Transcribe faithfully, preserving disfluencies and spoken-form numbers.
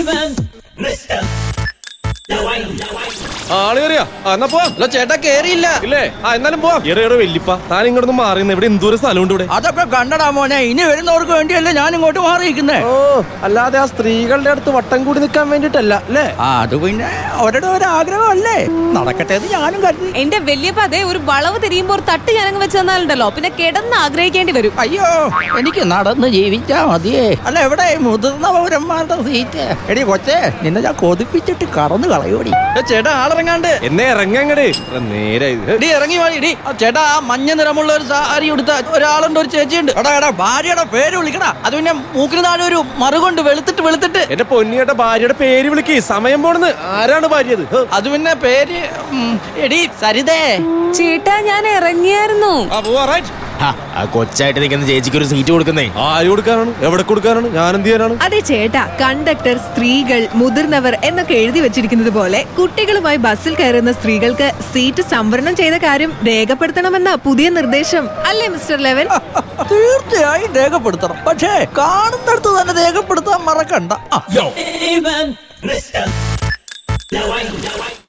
ആള് കയറിയാ എന്നാ പോവാം. ചേട്ടാ കേറിയില്ല ഇല്ലേ? ആ എന്നാലും പോവാം. എടോ വെല്ലിപ്പ, താൻ ഇങ്ങോട്ടൊന്നും മാറിയുന്ന ഇവിടെ എന്തോരം സ്ഥലമുണ്ട് ഇവിടെ. അതൊക്കെ കണ്ടടാ മോനെ, ഇനി വരുന്നവർക്ക് വേണ്ടിയല്ലേ ഞാൻ ഇങ്ങോട്ട് മാറിയിരിക്കുന്നേ. ഓ, അല്ലാതെ ആ സ്ത്രീകളുടെ അടുത്ത് വട്ടം കൂടി നിൽക്കാൻ വേണ്ടിട്ടല്ല അല്ലേ? ആ അത് പിന്നെ അവരുടെ ഒരു ആഗ്രഹമല്ലേ, നടക്കട്ടെ എന്ന് ഞാനും കരുതി. എന്റെ വല്യപ്പ അതെ ഒരു വളവ് തിരിയുമ്പോ ഒരു തട്ട് ഞാനങ്ങ് വെച്ച് തന്നാലുണ്ടല്ലോ, പിന്നെ കിടന്ന് ആഗ്രഹിക്കേണ്ടി വരും. അയ്യോ, എനിക്ക് നടന്ന് ജീവിച്ചാ മതിയേ. അല്ല എവിടെ മുതിർന്ന പൗരന്മാരുടെ സീറ്റ്? എടി കൊച്ചേ, നിന്നെ ഞാൻ കൊതിപ്പിച്ചിട്ട് കറന്നു കളയോടി. ചേട്ടാ ആളിറങ്ങാണ്ട് എന്നെ ഇറങ്ങങ്ങടേ നേരെ ഇടി ഇറങ്ങി വാടി. ചേട്ടാ ആ മഞ്ഞ നിറമുള്ള ഒരു സാരി എടുത്ത ഒരാളുണ്ട്, ഒരു ചേച്ചിയുണ്ട്. എടാ എടാ ഭാര്യയുടെ പേര് വിളിക്കടാ. അത് പിന്നെ മൂക്കിന് താഴെ ഒരു മറുകൊണ്ട് വെളുത്തിട്ട് വെളുത്തിട്ട്. എന്റെ പൊന്നിയുടെ ഭാര്യയുടെ പേര് വിളിക്ക്, സമയം പോണെന്ന്. ആരാണ് ഭാര്യ? അത് പിന്നെ പേര് എടി സരിതേ. ചേട്ടാ ഞാൻ ഇറങ്ങിയായിരുന്നു. കൊച്ചായിട്ട് നിൽക്കുന്ന ചേച്ചിക്ക് ഒരു സീറ്റ് കൊടുക്കുന്നേ. ആര് കൊടുക്കാനാണ്? എവിടെ കൊടുക്കാനാണ്? ഞാൻ എന്ത് ചെയ്യാനാണ്? അതെ ചേട്ടാ, കണ്ടക്ടർ, സ്ത്രീകൾ, മുതിർന്നവർ എന്നൊക്കെ എഴുതി വെച്ചിരിക്കുന്നത് പോലെ കുട്ടികളുമായി ബസ്സിൽ കയറുന്ന സ്ത്രീകൾക്ക് സീറ്റ് സംവരണം ചെയ്ത കാര്യം രേഖപ്പെടുത്തണമെന്ന പുതിയ നിർദ്ദേശം അല്ലേ മിസ്റ്റർ ലെവൻ? തീർച്ചയായും രേഖപ്പെടുത്തണം, പക്ഷേ കാണുന്നിടത്ത് തന്നെ രേഖപ്പെടുത്താൻ മറക്കണ്ട.